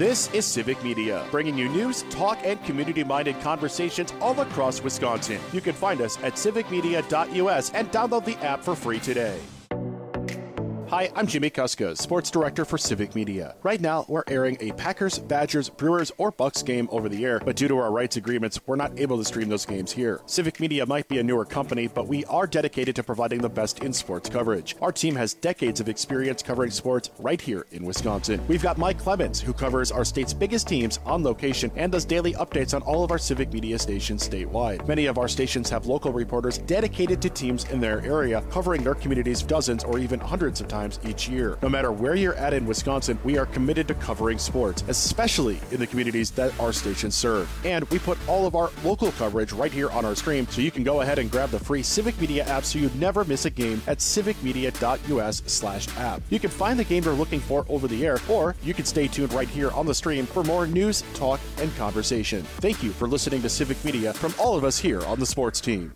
This is Civic Media, bringing you news, talk, and community-minded conversations all across Wisconsin. You can find us at civicmedia.us and download the app for free today. Hi, I'm Jimmy Kuska, Sports Director for Civic Media. Right now, we're airing a Packers, Badgers, Brewers, or Bucks game over the air, but due to our rights agreements, we're not able to stream those games here. Civic Media might be a newer company, but we are dedicated to providing the best in sports coverage. Our team has decades of experience covering sports right here in Wisconsin. We've got Mike Clemens, who covers our state's biggest teams on location and does daily updates on all of our Civic Media stations statewide. Many of our stations have local reporters dedicated to teams in their area, covering their communities dozens or even hundreds of times each year. No matter where you're at in Wisconsin, we are committed to covering sports, especially in the communities that our stations serve. And we put all of our local coverage right here on our stream, so you can go ahead and grab the free Civic Media app so you never miss a game at civicmedia.us/app. You can find the game you're looking for over the air, or you can stay tuned right here on the stream for more news, talk, and conversation. Thank you for listening to Civic Media from all of us here on the sports team.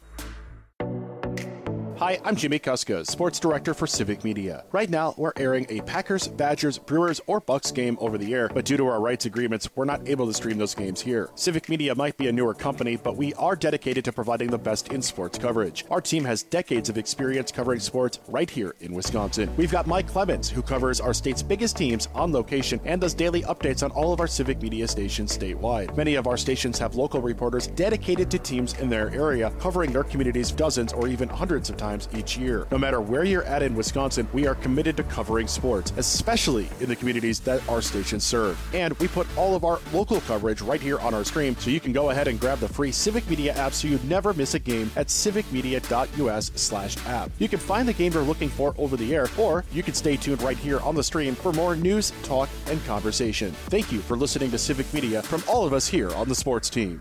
Hi, I'm Jimmy Kuska, Sports Director for Civic Media. Right now, we're airing a Packers, Badgers, Brewers, or Bucks game over the air, but due to our rights agreements, we're not able to stream those games here. Civic Media might be a newer company, but we are dedicated to providing the best in sports coverage. Our team has decades of experience covering sports right here in Wisconsin. We've got Mike Clemens, who covers our state's biggest teams on location and does daily updates on all of our Civic Media stations statewide. Many of our stations have local reporters dedicated to teams in their area, covering their communities dozens or even hundreds of times each year. No matter where you're at in Wisconsin, we are committed to covering sports, especially in the communities that our stations serve. And we put all of our local coverage right here on our stream, so you can go ahead and grab the free Civic Media app so you never miss a game at civicmedia.us/app. You can find the game you're looking for over the air, or you can stay tuned right here on the stream for more news, talk, and conversation. Thank you for listening to Civic Media from all of us here on the sports team.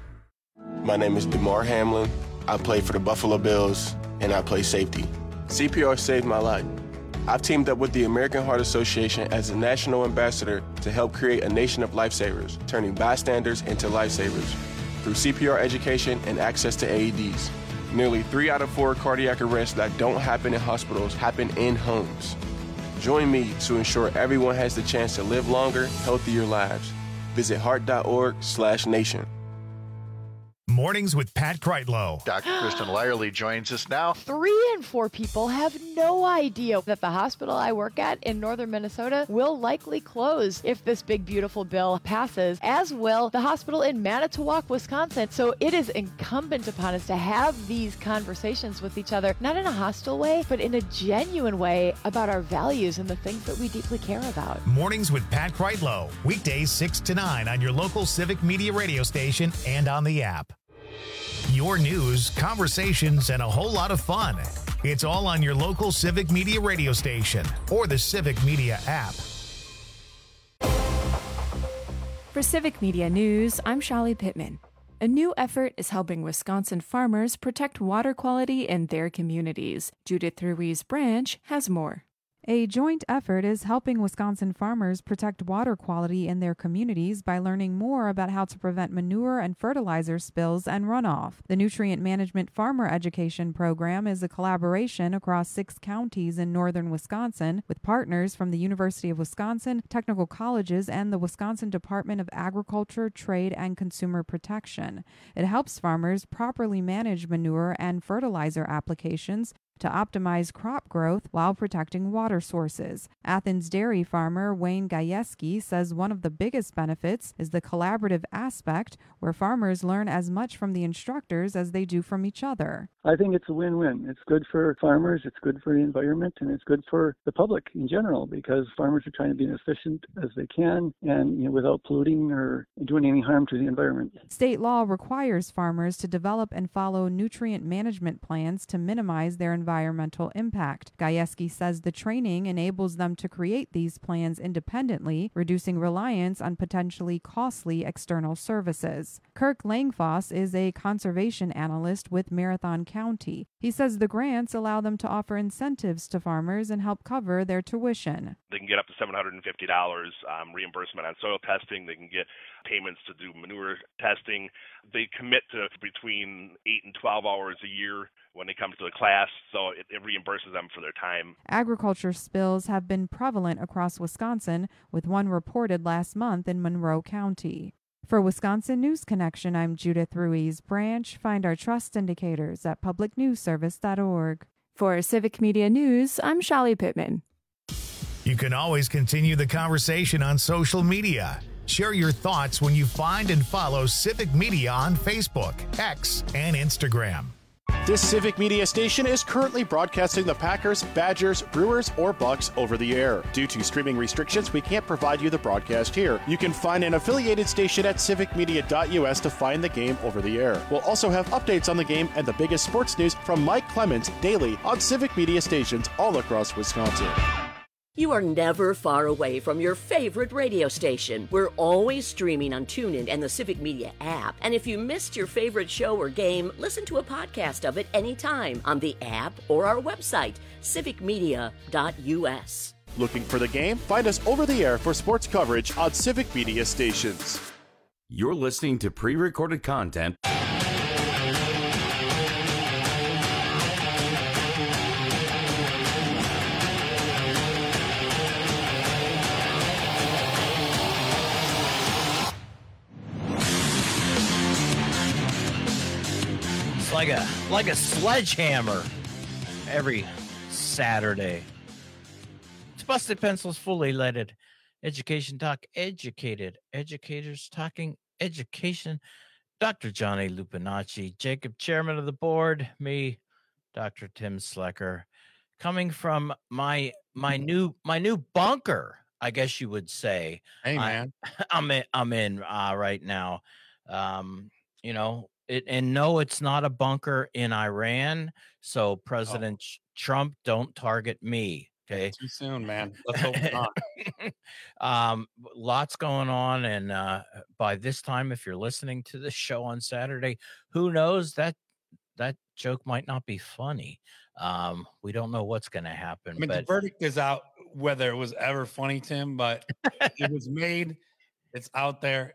My name is DeMar Hamlin. I play for the Buffalo Bills, and I play safety. CPR saved my life. I've teamed up with the American Heart Association as a national ambassador to help create a nation of lifesavers, turning bystanders into lifesavers through CPR education and access to AEDs. Nearly 3 out of 4 cardiac arrests that don't happen in hospitals happen in homes. Join me to ensure everyone has the chance to live longer, healthier lives. Visit heart.org/nation. Mornings with Pat Kreitlow. Dr. Kristen Lyerly joins us now. 3 in 4 people have no idea that the hospital I work at in northern Minnesota will likely close if this big, beautiful bill passes, as will the hospital in Manitowoc, Wisconsin. So it is incumbent upon us to have these conversations with each other, not in a hostile way, but in a genuine way about our values and the things that we deeply care about. Mornings with Pat Kreitlow. Weekdays 6 to 9 on your local Civic Media radio station and on the app. Your news, conversations, and a whole lot of fun. It's all on your local Civic Media radio station or the Civic Media app. For Civic Media News, I'm Shali Pittman. A new effort is helping Wisconsin farmers protect water quality in their communities. Judith Ruiz Branch has more. A joint effort is helping Wisconsin farmers protect water quality in their communities by learning more about how to prevent manure and fertilizer spills and runoff. The Nutrient Management Farmer Education Program is a collaboration across 6 counties in northern Wisconsin with partners from the University of Wisconsin, technical colleges, and the Wisconsin Department of Agriculture, Trade, and Consumer Protection. It helps farmers properly manage manure and fertilizer applications to optimize crop growth while protecting water sources. Athens dairy farmer Wayne Gajewski says one of the biggest benefits is the collaborative aspect, where farmers learn as much from the instructors as they do from each other. I think it's a win-win. It's good for farmers, it's good for the environment, and it's good for the public in general, because farmers are trying to be as efficient as they can and without polluting or doing any harm to the environment. State law requires farmers to develop and follow nutrient management plans to minimize their environmental impact. Gajewski says the training enables them to create these plans independently, reducing reliance on potentially costly external services. Kirk Langfoss is a conservation analyst with Marathon County. He says the grants allow them to offer incentives to farmers and help cover their tuition. They can get up to $750 reimbursement on soil testing. They can get payments to do manure testing. They commit to between 8 and 12 hours a year when it comes to the class, so it reimburses them for their time. Agriculture spills have been prevalent across Wisconsin, with one reported last month in Monroe County. For Wisconsin News Connection, I'm Judith Ruiz Branch. Find our trust indicators at publicnewsservice.org. For Civic Media News, I'm Shali Pittman. You can always continue the conversation on social media. Share your thoughts when you find and follow Civic Media on Facebook, X, and Instagram. This Civic Media station is currently broadcasting the Packers, Badgers, Brewers, or Bucks over the air. Due to streaming restrictions, we can't provide you the broadcast here. You can find an affiliated station at civicmedia.us to find the game over the air. We'll also have updates on the game and the biggest sports news from Mike Clemens daily on Civic Media stations all across Wisconsin. You are never far away from your favorite radio station. We're always streaming on TuneIn and the Civic Media app. And if you missed your favorite show or game, listen to a podcast of it anytime on the app or our website, civicmedia.us. Looking for the game? Find us over the air for sports coverage on Civic Media stations. You're listening to pre-recorded content. Like a sledgehammer every Saturday. It's Busted Pencils, fully leaded. Education talk, educated. Educators talking education. Dr. Johnny Lupinacci, Jacob, chairman of the board, me, Dr. Tim Slecker, coming from my new bunker, I guess you would say. Hey, man. I'm in right now. And no, it's not a bunker in Iran. So President Trump, don't target me. Okay. Too soon, man. Let's hope not. Lots going on. And by this time, if you're listening to this show on Saturday, who knows, that joke might not be funny. We don't know what's going to happen. I mean, the verdict is out whether it was ever funny, Tim, but it was made. It's out there,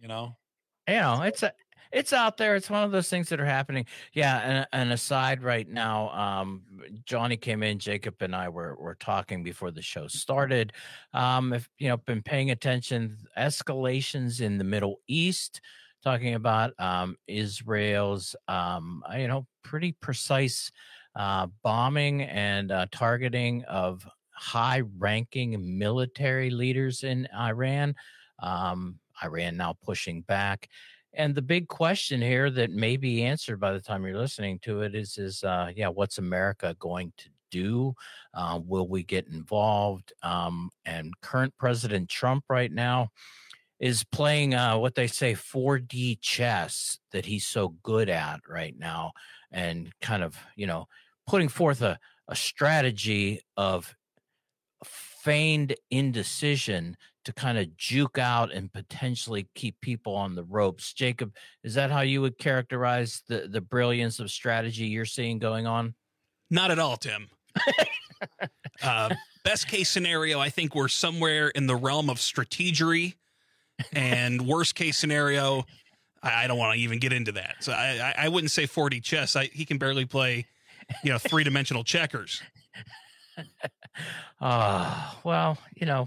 It's out there. It's one of those things that are happening. Yeah. And aside right now, Johnny came in, Jacob and I were talking before the show started. If been paying attention, escalations in the Middle East, talking about Israel's, pretty precise bombing and targeting of high-ranking military leaders in Iran. Iran now pushing back. And the big question here that may be answered by the time you're listening to it is what's America going to do? Will we get involved? And current President Trump right now is playing what they say 4D chess that he's so good at right now, and kind of, putting forth a strategy of feigned indecision to kind of juke out and potentially keep people on the ropes. Jacob, is that how you would characterize the brilliance of strategy you're seeing going on? Not at all, Tim. Best case scenario, I think we're somewhere in the realm of strategery, and worst case scenario, I don't want to even get into that. So I wouldn't say 4D chess. He can barely play, three-dimensional checkers. Well,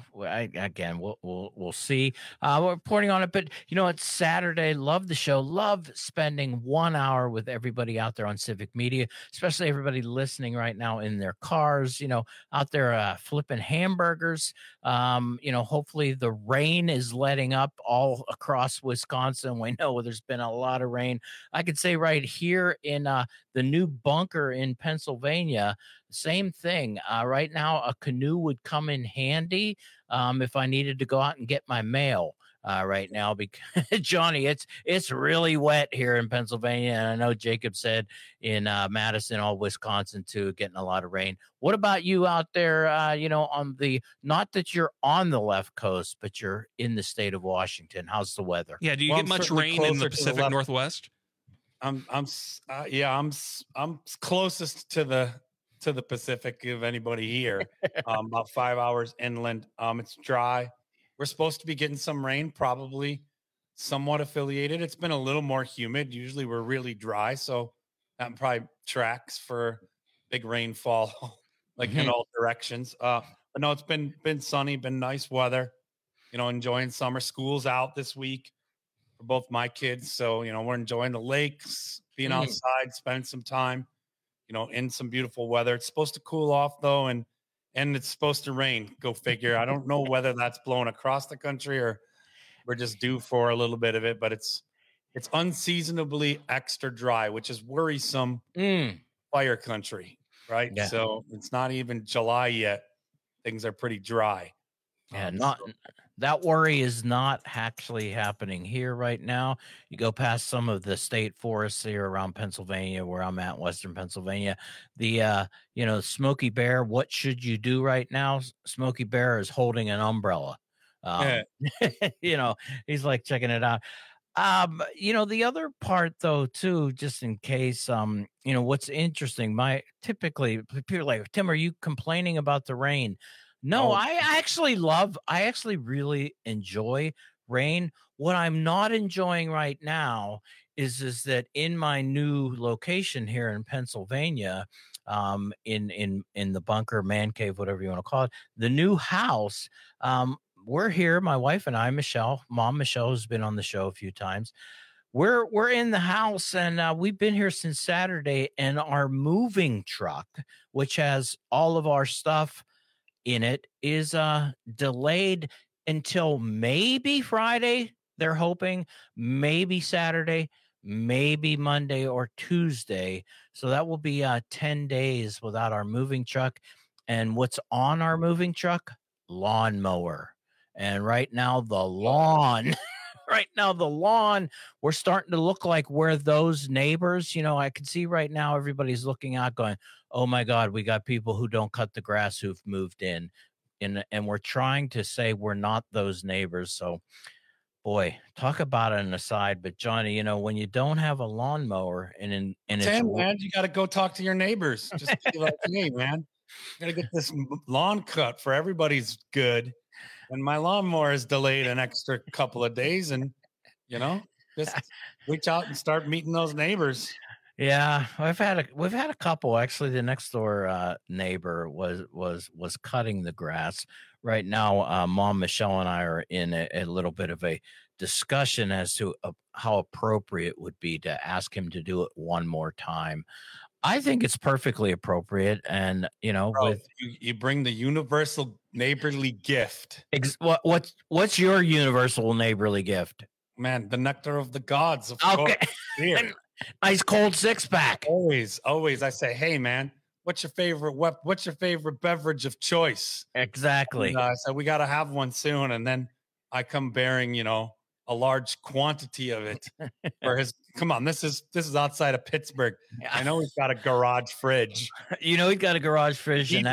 we'll see. We're reporting on it, but it's Saturday. Love the show. Love spending 1 hour with everybody out there on Civic Media, especially everybody listening right now in their cars, out there flipping hamburgers. Hopefully the rain is letting up all across Wisconsin. We know there's been a lot of rain. I could say right here in the new bunker in Pennsylvania, same thing. Right now, a canoe would come in handy if I needed to go out and get my mail right now. Because Johnny, it's really wet here in Pennsylvania, and I know Jacob said in Madison, Wisconsin too, getting a lot of rain. What about you out there? On the, not that you're on the left coast, but you're in the state of Washington. How's the weather? Yeah, do you get much rain in the Pacific Northwest? I'm closest to the Pacific of anybody here. About 5 hours inland. It's dry. We're supposed to be getting some rain probably somewhat affiliated. It's been a little more humid. Usually we're really dry, so that probably tracks for big rainfall, like in all directions. But no, it's been sunny, been nice weather. Enjoying summer. School's out this week for both my kids, so we're enjoying the lakes, being outside, spending some time, in some beautiful weather. It's supposed to cool off though, and it's supposed to rain. Go figure. I don't know whether that's blowing across the country or we're just due for a little bit of it, but it's unseasonably extra dry, which is worrisome. Fire country, right? Yeah. So it's not even July yet. Things are pretty dry. Yeah, that worry is not actually happening here right now. You go past some of the state forests here around Pennsylvania, where I'm at, Western Pennsylvania. The Smokey Bear. What should you do right now? Smokey Bear is holding an umbrella. He's like checking it out. The other part though, too, just in case, what's interesting, typically people are like, Tim, are you complaining about the rain? No, I actually really enjoy rain. What I'm not enjoying right now is that in my new location here in Pennsylvania, in the bunker, man cave, whatever you want to call it, the new house, we're here, my wife and I, Mom Michelle has been on the show a few times. We're in the house, and we've been here since Saturday, and our moving truck, which has all of our stuff in it, is delayed until maybe Friday. They're hoping maybe Saturday, maybe Monday or Tuesday. So that will be 10 days without our moving truck. And what's on our moving truck? Lawnmower. And right now the lawn we're starting to look like we're those neighbors. I can see right now everybody's looking out going, oh my God, we got people who don't cut the grass who've moved in. And we're trying to say we're not those neighbors. So boy, talk about an aside. But Johnny, when you don't have a lawnmower man, you got to go talk to your neighbors. Just be like, hey, man, got to get this lawn cut for everybody's good. And my lawnmower is delayed an extra couple of days, and just reach out and start meeting those neighbors. Yeah, we've had a couple. Actually, the next door neighbor was cutting the grass. Right now, Mom Michelle and I are in a little bit of a discussion as to how appropriate would be to ask him to do it one more time. I think it's perfectly appropriate, and you bring the universal neighborly gift. What's your universal neighborly gift? Man, the nectar of the gods. Of course. Nice cold 6-pack. Always. I say, hey, man, what's your favorite beverage of choice? Exactly. And, so we got to have one soon, and then I come bearing, a large quantity of it. Come on, this is outside of Pittsburgh. I know he's got a garage fridge. He's got a garage fridge. You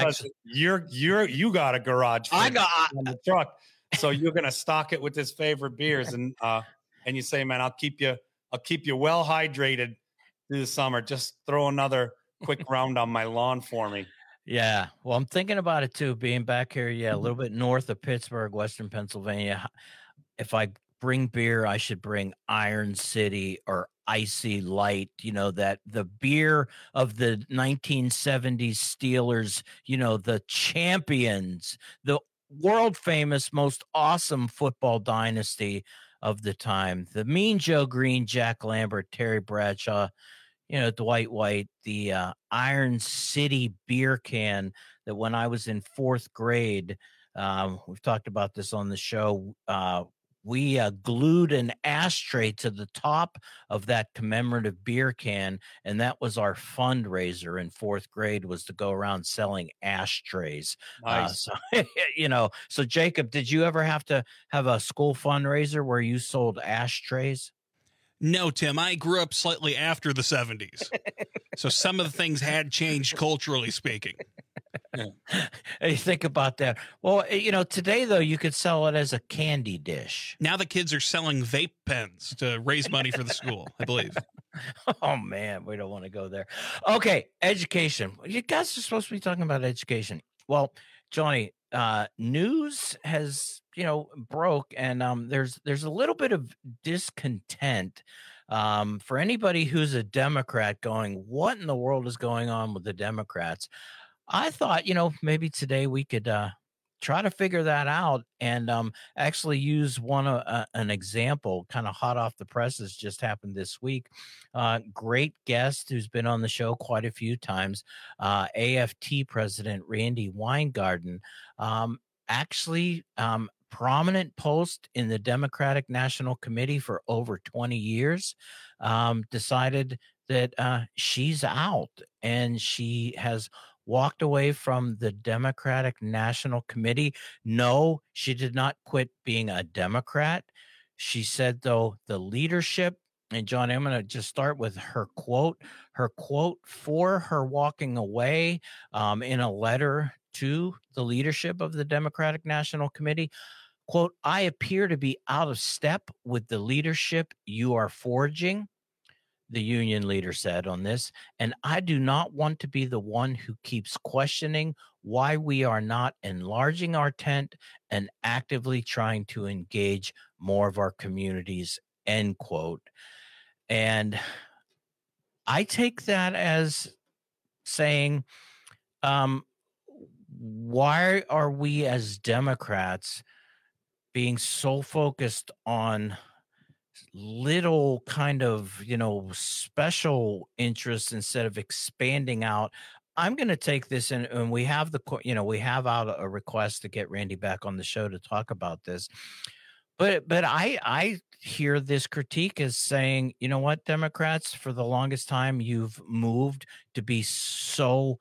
got a garage fridge. I got on the truck. So you're gonna stock it with his favorite beers, and you say, man, I'll keep you well hydrated through the summer. Just throw another quick round on my lawn for me. Yeah. Well, I'm thinking about it too, being back here, a little bit north of Pittsburgh, Western Pennsylvania. If I bring beer, I should bring Iron City or Icy Light, that the beer of the 1970s Steelers, the champions, the world famous, most awesome football dynasty of the time, the Mean Joe Green, Jack Lambert, Terry Bradshaw, Dwight White, the Iron City beer can that when I was in 4th grade, we've talked about this on the show, we glued an ashtray to the top of that commemorative beer can, and that was our fundraiser in 4th grade, was to go around selling ashtrays. Nice. So Jacob, did you ever have to have a school fundraiser where you sold ashtrays? No, Tim, I grew up slightly after the 70s. So some of the things had changed culturally speaking. Hey, think about that. Well, today, though, you could sell it as a candy dish. Now the kids are selling vape pens to raise money for the school, I believe. Oh, man, we don't want to go there. Okay, education. You guys are supposed to be talking about education. Well, Johnny, news has, broke, and there's a little bit of discontent for anybody who's a Democrat going, what in the world is going on with the Democrats? I thought, maybe today we could try to figure that out and actually use an example kind of hot off the presses just happened this week. Great guest who's been on the show quite a few times, AFT President Randi Weingarten, actually prominent post in the Democratic National Committee for over 20 years, decided that she's out, and she has walked away from the Democratic National Committee. No, she did not quit being a Democrat. She said, though, the leadership, and John, I'm going to just start with her quote for her walking away in a letter to the leadership of the Democratic National Committee. Quote, I appear to be out of step with the leadership you are forging, the union leader said on this, and I do not want to be the one who keeps questioning why we are not enlarging our tent and actively trying to engage more of our communities, end quote. And I take that as saying, why are we as Democrats being so focused on little kind of, special interests instead of expanding out? I'm going to take this and we have we have out a request to get Randi back on the show to talk about this. But I hear this critique as saying, you know what, Democrats, for the longest time, you've moved to be so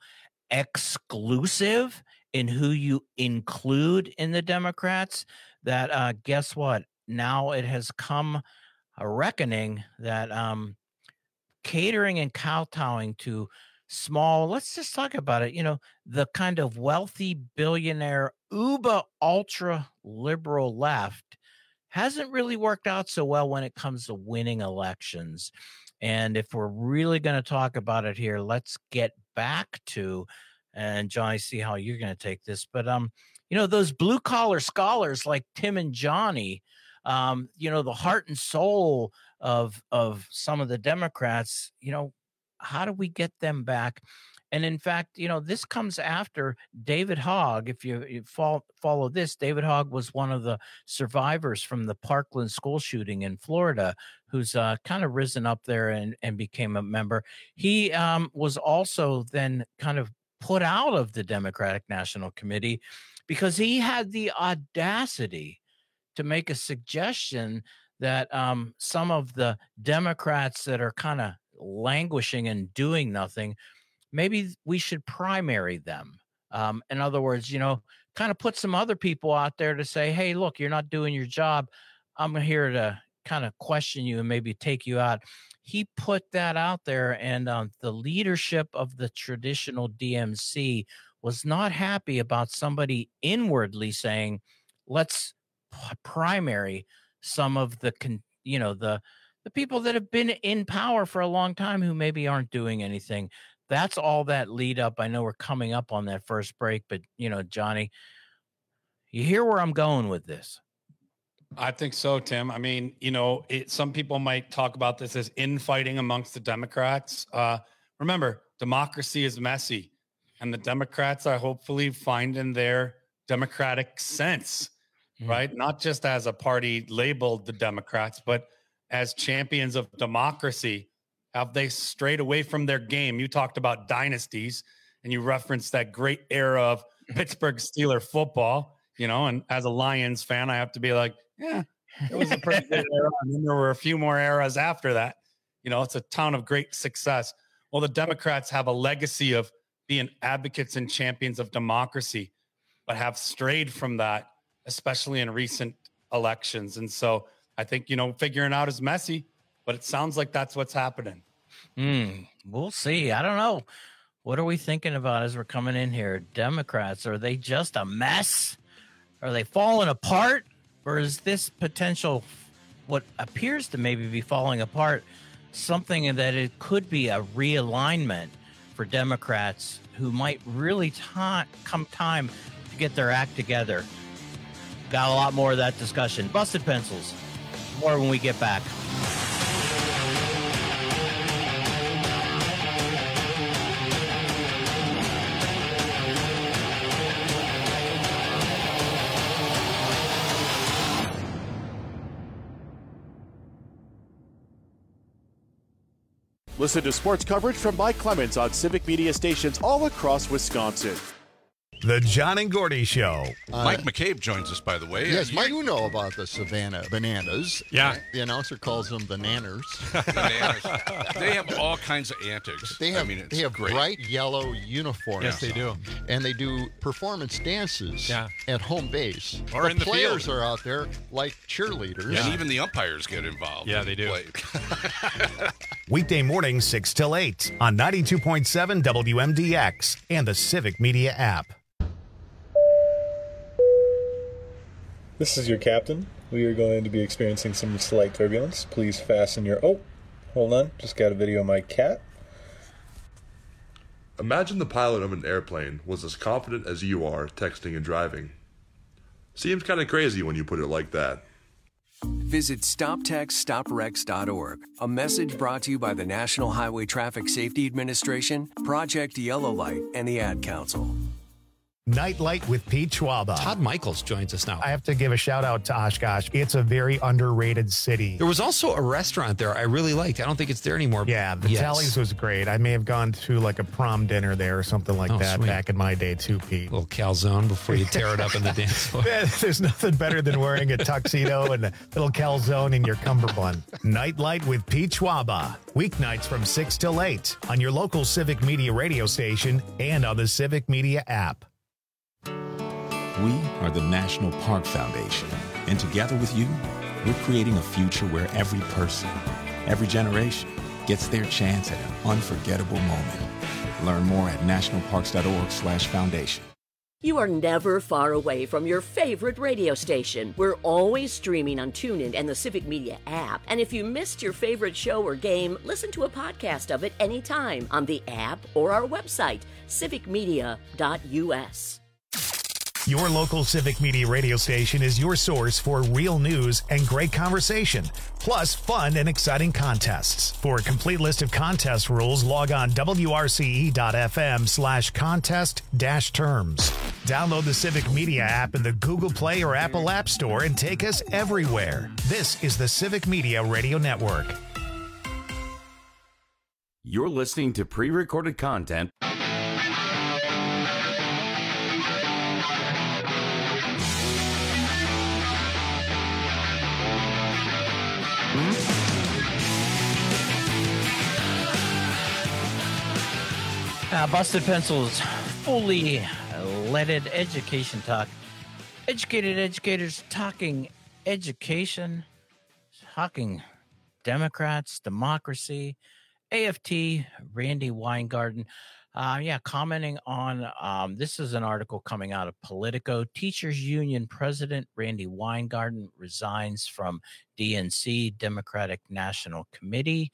exclusive in who you include in the Democrats that guess what? Now it has come a reckoning that catering and kowtowing to small, let's just talk about it, the kind of wealthy billionaire, uber ultra liberal left hasn't really worked out so well when it comes to winning elections. And if we're really going to talk about it here, let's get back to, and John, I see how you're going to take this, but those blue collar scholars like Tim and Johnny, the heart and soul of some of the Democrats, how do we get them back? And in fact, this comes after David Hogg. If you follow this, David Hogg was one of the survivors from the Parkland school shooting in Florida, who's kind of risen up there and became a member. He was also then kind of put out of the Democratic National Committee because he had the audacity to make a suggestion that some of the Democrats that are kind of languishing and doing nothing, maybe we should primary them. In other words, kind of put some other people out there to say, hey, look, you're not doing your job. I'm here to kind of question you and maybe take you out. He put that out there, and the leadership of the traditional DNC was not happy about somebody inwardly saying, let's primary some of the people that have been in power for a long time who maybe aren't doing anything. That's all that lead up. I know we're coming up on that first break, but Johnny, you hear where I'm going with this? I think so, Tim. I mean, some people might talk about this as infighting amongst the Democrats. Remember, democracy is messy, and the Democrats are hopefully finding their democratic sense, right? Not just as a party labeled the Democrats, but as champions of democracy. Have they strayed away from their game? You talked about dynasties, and you referenced that great era of Pittsburgh Steelers football, and as a Lions fan, I have to be like, yeah, it was a pretty good era. And then there were a few more eras after that. It's a town of great success. Well, the Democrats have a legacy of being advocates and champions of democracy, but have strayed from that, especially in recent elections. And so I think, figuring out is messy, but it sounds like that's what's happening. We'll see. I don't know. What are we thinking about as we're coming in here? Democrats, are they just a mess? Are they falling apart? Or is this potential, what appears to maybe be falling apart, something that it could be a realignment for Democrats who might really come time to get their act together. Got a lot more of that discussion. Busted Pencils. More when we get back. Listen to sports coverage from Mike Clemens on Civic Media stations all across Wisconsin. The John and Gordy Show. Mike McCabe joins us, by the way. Yes, Mike, you know about the Savannah Bananas. Yeah. The announcer calls them the Nanners. Bananas. They have all kinds of antics. They have, it's they have great. bright yellow uniforms. Yes, they do. And they do performance dances at home base. Or in the players field. are out there like cheerleaders. And even the umpires get involved. Yeah, they do. Weekday mornings 6 till 8 on 92.7 WMDX and the Civic Media app. This is your captain. We are going to be experiencing some slight turbulence. Please fasten your... Oh, hold on. Just got a video of my cat. Imagine the pilot of an airplane was as confident as you are texting and driving. Seems kind of crazy when you put it like that. Visit StopTextStopWrecks.org. A message brought to you by the National Highway Traffic Safety Administration, Project Yellow Light, and the Ad Council. Nightlight with Pete Schwaba. Todd Michaels joins us now. I have to give a shout out to Oshkosh. It's a very underrated city. There was also a restaurant there I really liked. I don't think it's there anymore. Yeah, the Tallies was great. I may have gone to like a prom dinner there or something like that back in my day too, Pete. A little calzone before you tear it up in the dance floor. Yeah, there's nothing better than wearing a tuxedo and a little calzone in your cummerbund. Nightlight with Pete Schwaba. Weeknights from 6 till 8 on your local Civic Media radio station and on the Civic Media app. We are the National Park Foundation, and together with you, we're creating a future where every person, every generation, gets their chance at an unforgettable moment. Learn more at nationalparks.org/foundation. You are never far away from your favorite radio station. We're always streaming on TuneIn and the Civic Media app. And if you missed your favorite show or game, listen to a podcast of it anytime on the app or our website, civicmedia.us. Your local Civic Media radio station is your source for real news and great conversation, plus fun and exciting contests. For a complete list of contest rules, log on wrce.fm/contest-terms. Download the Civic Media app in the Google Play or Apple App Store and take us everywhere. This is the Civic Media Radio Network. You're listening to pre-recorded content. Busted Pencils, fully leaded education talk. Educated educators talking education, talking Democrats, democracy, AFT, Randy Weingarten. Commenting on, this is an article coming out of Politico. Teachers Union President Randy Weingarten resigns from DNC, Democratic National Committee.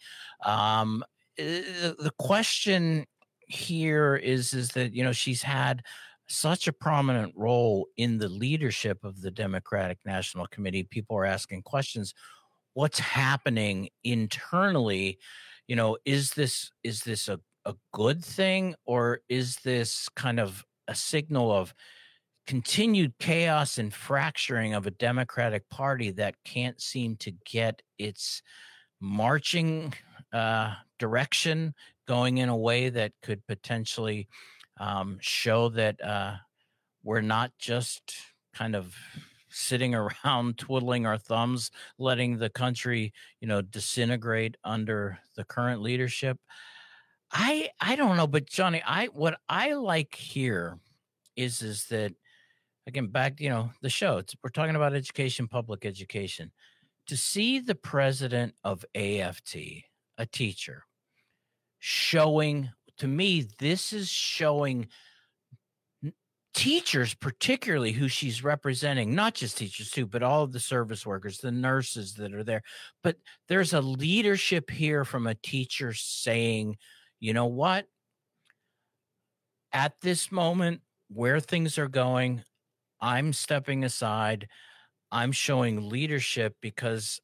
The question here is that, you know, she's had such a prominent role in the leadership of the Democratic National Committee. People are asking questions. What's happening internally? You know, is this a good thing, or is this kind of a signal of continued chaos and fracturing of a Democratic Party that can't seem to get its marching direction going in a way that could potentially show that we're not just kind of sitting around twiddling our thumbs, letting the country, you know, disintegrate under the current leadership? I don't know, but Johnny, what I like here is that, again, back, you know, the show, we're talking about education, public education. To see the president of AFT, a teacher, showing, to me, this is showing teachers, particularly who she's representing, not just teachers too, but all of the service workers, the nurses that are there. But there's a leadership here from a teacher saying, you know what? At this moment, where things are going, I'm stepping aside. I'm showing leadership because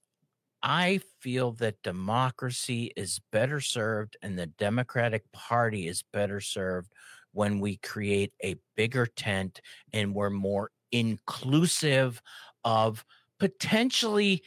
I feel that democracy is better served and the Democratic Party is better served when we create a bigger tent and we're more inclusive of potentially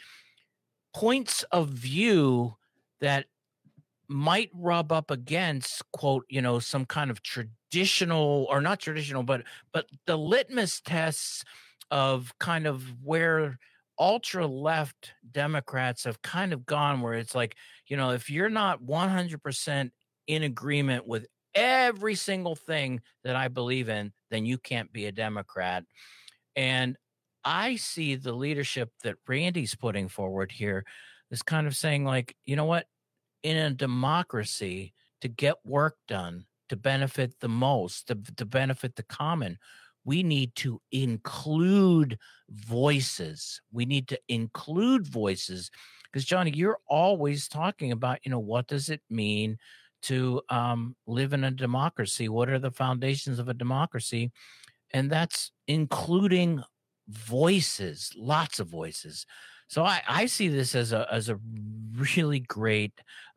points of view that might rub up against, quote, some kind of traditional, or not traditional, but the litmus tests of kind of where ultra left Democrats have kind of gone, where it's like, if you're not 100% in agreement with every single thing that I believe in, then you can't be a Democrat. And I see the leadership that Randy's putting forward here is kind of saying, like, you know what? In a democracy, to get work done, to benefit the most, to benefit the common, we need to include voices. We need to include voices because, Johnny, you're always talking about, what does it mean to live in a democracy? What are the foundations of a democracy? And that's including voices, lots of voices. So I see this as a really great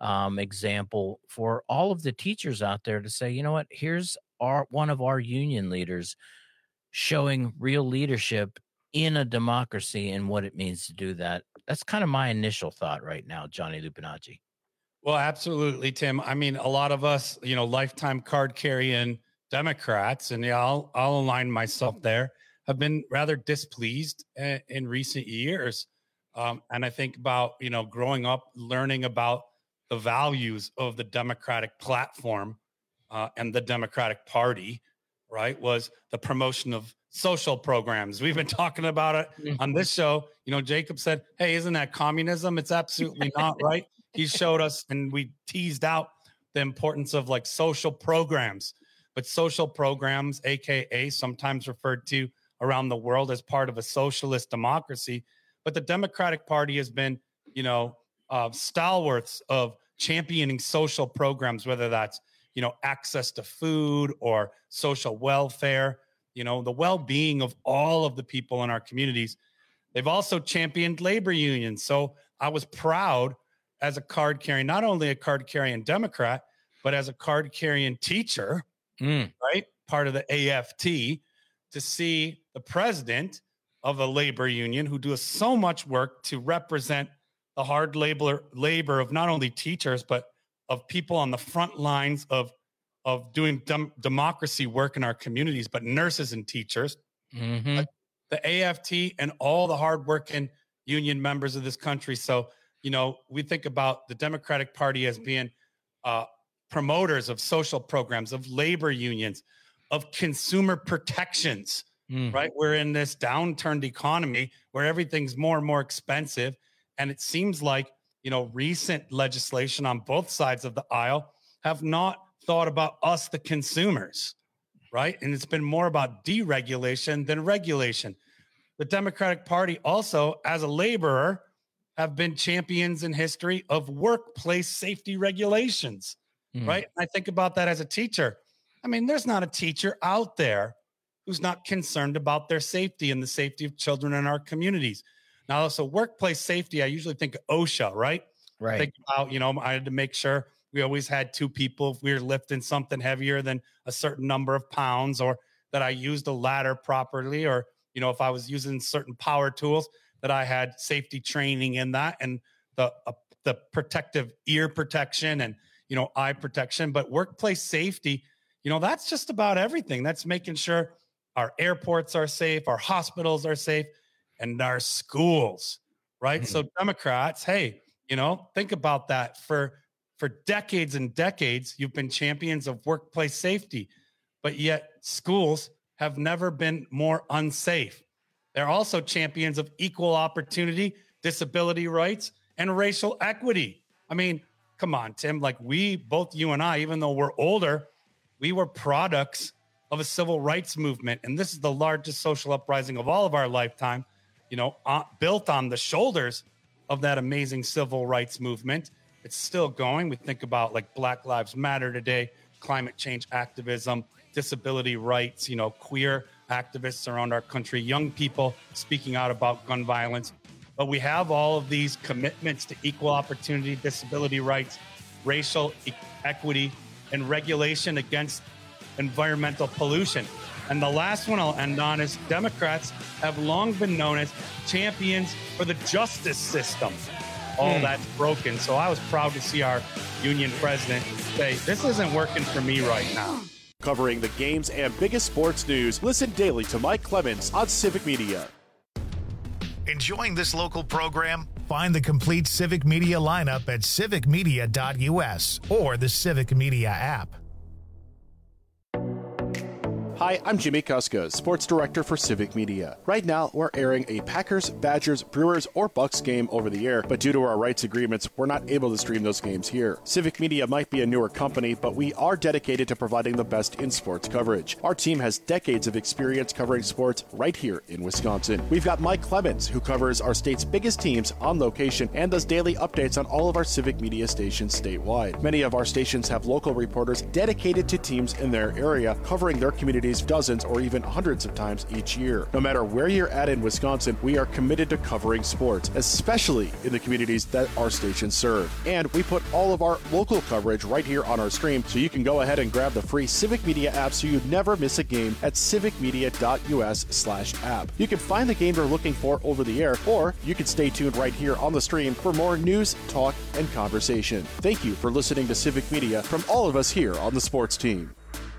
example for all of the teachers out there to say, you know what, here's one of our union leaders showing real leadership in a democracy and what it means to do that. That's kind of my initial thought right now, Johnny Lupinacci. Well, absolutely, Tim. I mean, a lot of us, lifetime card carrying Democrats, and I'll align myself there, have been rather displeased in recent years. And I think about, growing up, learning about the values of the Democratic platform and the Democratic Party, right, was the promotion of social programs. We've been talking about it on this show. Jacob said, hey, isn't that communism? It's absolutely not, right? He showed us, and we teased out the importance of like social programs. But social programs, AKA sometimes referred to around the world as part of a socialist democracy. But the Democratic Party has been, stalwarts of championing social programs, whether that's, access to food or social welfare, the well-being of all of the people in our communities. They've also championed labor unions. So I was proud as a card carrying, not only a card carrying Democrat, but as a card carrying teacher, right? Part of the AFT, to see the president of a labor union who does so much work to represent the hard labor of not only teachers, but of people on the front lines of doing democracy work in our communities, but nurses and teachers. Mm-hmm. The AFT and all the hardworking union members of this country. So, we think about the Democratic Party as being promoters of social programs, of labor unions, of consumer protections. Right? We're in this downturned economy where everything's more and more expensive. And it seems like, recent legislation on both sides of the aisle have not thought about us, the consumers, right? And it's been more about deregulation than regulation. The Democratic Party also, as a laborer, have been champions in history of workplace safety regulations, right? And I think about that as a teacher. I mean, there's not a teacher out there who's not concerned about their safety and the safety of children in our communities. Now, also workplace safety, I usually think of OSHA, right? Right. Think about, I had to make sure we always had two people if we were lifting something heavier than a certain number of pounds, or that I used a ladder properly, or, if I was using certain power tools, that I had safety training in that, and the protective ear protection and, eye protection. But workplace safety, that's just about everything. That's making sure our airports are safe, our hospitals are safe, and our schools, right? So Democrats, hey, think about that. For decades and decades, you've been champions of workplace safety, but yet schools have never been more unsafe. They're also champions of equal opportunity, disability rights, and racial equity. I mean, come on, Tim, like both you and I, even though we're older, we were products of a civil rights movement. And this is the largest social uprising of all of our lifetime, built on the shoulders of that amazing civil rights movement. It's still going. We think about like Black Lives Matter today, climate change activism, disability rights, queer activists around our country, young people speaking out about gun violence. But we have all of these commitments to equal opportunity, disability rights, racial equity, and regulation against environmental pollution. And the last one I'll end on is Democrats have long been known as champions for the justice system. All that's broken. So I was proud to see our union president say, this isn't working for me right now. Covering the games and biggest sports news, listen daily to Mike Clemens on Civic Media. Enjoying this local program? Find the complete Civic Media lineup at civicmedia.us or the Civic Media app. Hi, I'm Jimmy Kuska, Sports Director for Civic Media. Right now, we're airing a Packers, Badgers, Brewers, or Bucks game over the air, but due to our rights agreements, we're not able to stream those games here. Civic Media might be a newer company, but we are dedicated to providing the best in sports coverage. Our team has decades of experience covering sports right here in Wisconsin. We've got Mike Clemens, who covers our state's biggest teams on location and does daily updates on all of our Civic Media stations statewide. Many of our stations have local reporters dedicated to teams in their area, covering their communities dozens or even hundreds of times each year. No matter where you're at in Wisconsin, we are committed to covering sports, especially in the communities that our stations serve. And we put all of our local coverage right here on our stream, so you can go ahead and grab the free Civic Media app so you never miss a game at civicmedia.us/app. You can find the game you're looking for over the air, or you can stay tuned right here on the stream for more news, talk, and conversation. Thank you for listening to Civic Media from all of us here on the sports team.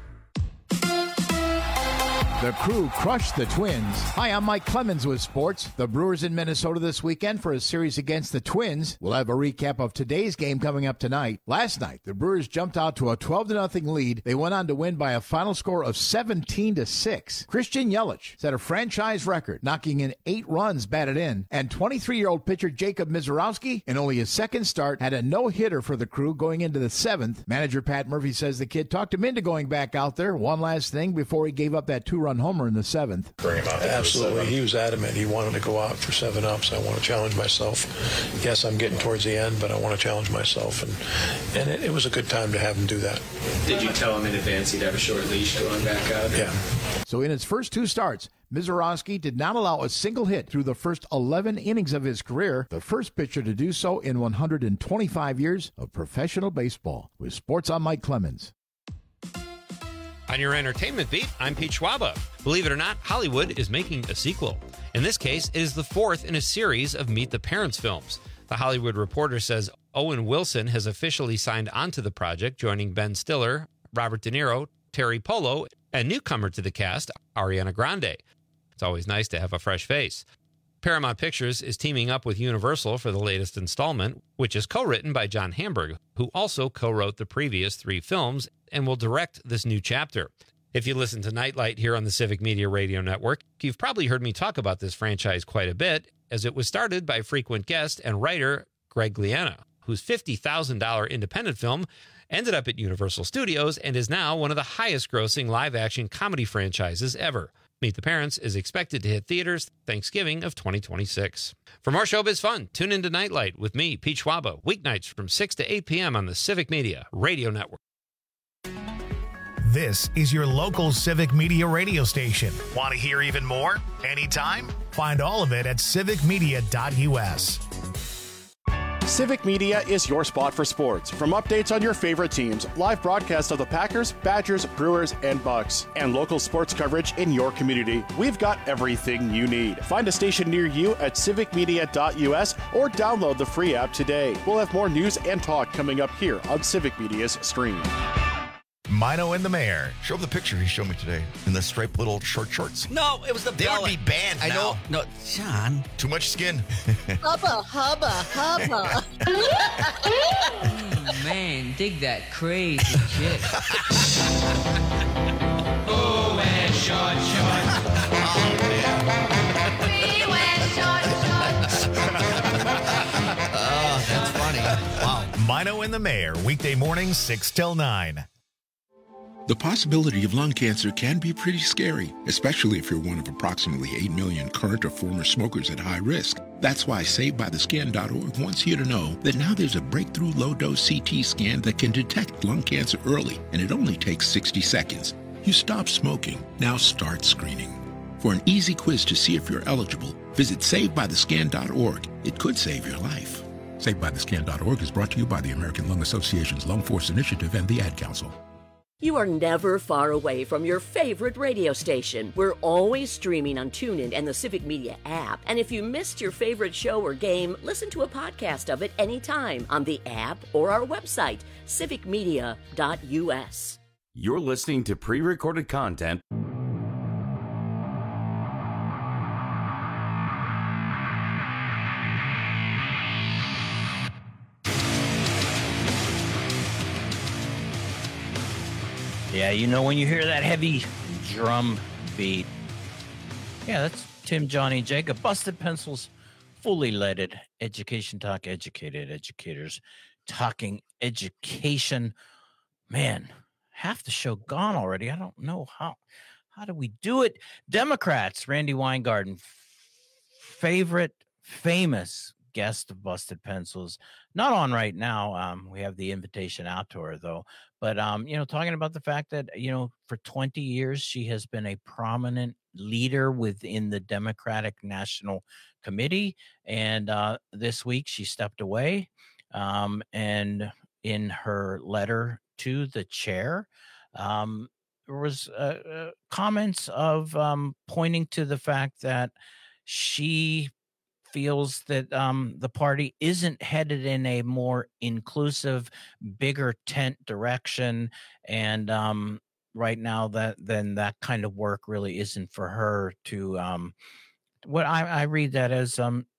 The Crew crushed the Twins. Hi, I'm Mike Clemens with sports. The Brewers in Minnesota this weekend for a series against the Twins. We'll have a recap of today's game coming up tonight. Last night, the Brewers jumped out to a 12-0 lead. They went on to win by a final score of 17-6. Christian Yelich set a franchise record, knocking in 8 runs batted in. And 23-year-old pitcher Jacob Misiorowski, in only his second start, had a no-hitter for the Crew going into the 7th. Manager Pat Murphy says the kid talked him into going back out there. One last thing before he gave up that 2-run homer in the 7th. Bring him out. Absolutely. He was adamant. He wanted to go out for 7 ups. I want to challenge myself. Yes, I'm getting towards the end, but I want to challenge myself. And it was a good time to have him do that. Did you tell him in advance he'd have a short leash going back out? Yeah. So in his first 2 starts, Misiorowski did not allow a single hit through the first 11 innings of his career, the first pitcher to do so in 125 years of professional baseball. With Sports, I'm Mike Clemens. On your entertainment beat, I'm Pete Schwaba. Believe it or not, Hollywood is making a sequel. In this case, it is the 4th in a series of Meet the Parents films. The Hollywood Reporter says Owen Wilson has officially signed onto the project, joining Ben Stiller, Robert De Niro, Terry Polo, and newcomer to the cast, Ariana Grande. It's always nice to have a fresh face. Paramount Pictures is teaming up with Universal for the latest installment, which is co-written by John Hamburg, who also co-wrote the previous 3 films and will direct this new chapter. If you listen to Nightlight here on the Civic Media Radio Network, you've probably heard me talk about this franchise quite a bit, as it was started by frequent guest and writer Greg Gliana, whose $50,000 independent film ended up at Universal Studios and is now one of the highest-grossing live-action comedy franchises ever. Meet the Parents is expected to hit theaters Thanksgiving of 2026. For more showbiz fun, tune into Nightlight with me, Pete Schwaba, weeknights from 6 to 8 p.m. on the Civic Media Radio Network. This is your local Civic Media radio station. Want to hear even more? Anytime? Find all of it at civicmedia.us. Civic Media is your spot for sports. From updates on your favorite teams, live broadcasts of the Packers, Badgers, Brewers, and Bucks, and local sports coverage in your community, we've got everything you need. Find a station near you at civicmedia.us or download the free app today. We'll have more news and talk coming up here on Civic Media's stream. Mino and the Mayor. Show him the picture he showed me today in the striped little short shorts. No, it was the They belly. would be banned I now. know. No, John. Too much skin. Hubba, hubba, hubba. Man, dig that crazy chick. Oh, wear short shorts. We wear short shorts. Oh, that's funny. Wow. Mino and the Mayor, weekday mornings 6 till 9. The possibility of lung cancer can be pretty scary, especially if you're one of approximately 8 million current or former smokers at high risk. That's why SaveByTheScan.org wants you to know that now there's a breakthrough low-dose CT scan that can detect lung cancer early, and it only takes 60 seconds. You stopped smoking. Now start screening. For an easy quiz to see if you're eligible, visit SaveByTheScan.org. It could save your life. SaveByTheScan.org is brought to you by the American Lung Association's Lung Force Initiative and the Ad Council. You are never far away from your favorite radio station. We're always streaming on TuneIn and the Civic Media app. And if you missed your favorite show or game, listen to a podcast of it anytime on the app or our website, civicmedia.us. You're listening to pre-recorded content. Yeah, you know when you hear that heavy drum beat. Yeah, that's Tim, Johnny, and Jacob. Busted Pencils, fully leaded. Education Talk, educated educators talking education. Man, half the show gone already. I don't know how do we do it? Democrats, Randy Weingarten, famous guest of Busted Pencils, not on right now. We have the invitation out to her though. But, talking about the fact that, for 20 years, she has been a prominent leader within the Democratic National Committee. And this week she stepped away. And in her letter to the chair, there was comments of pointing to the fact that she feels that the party isn't headed in a more inclusive, bigger tent direction. And right now that kind of work really isn't for her to what I read that as,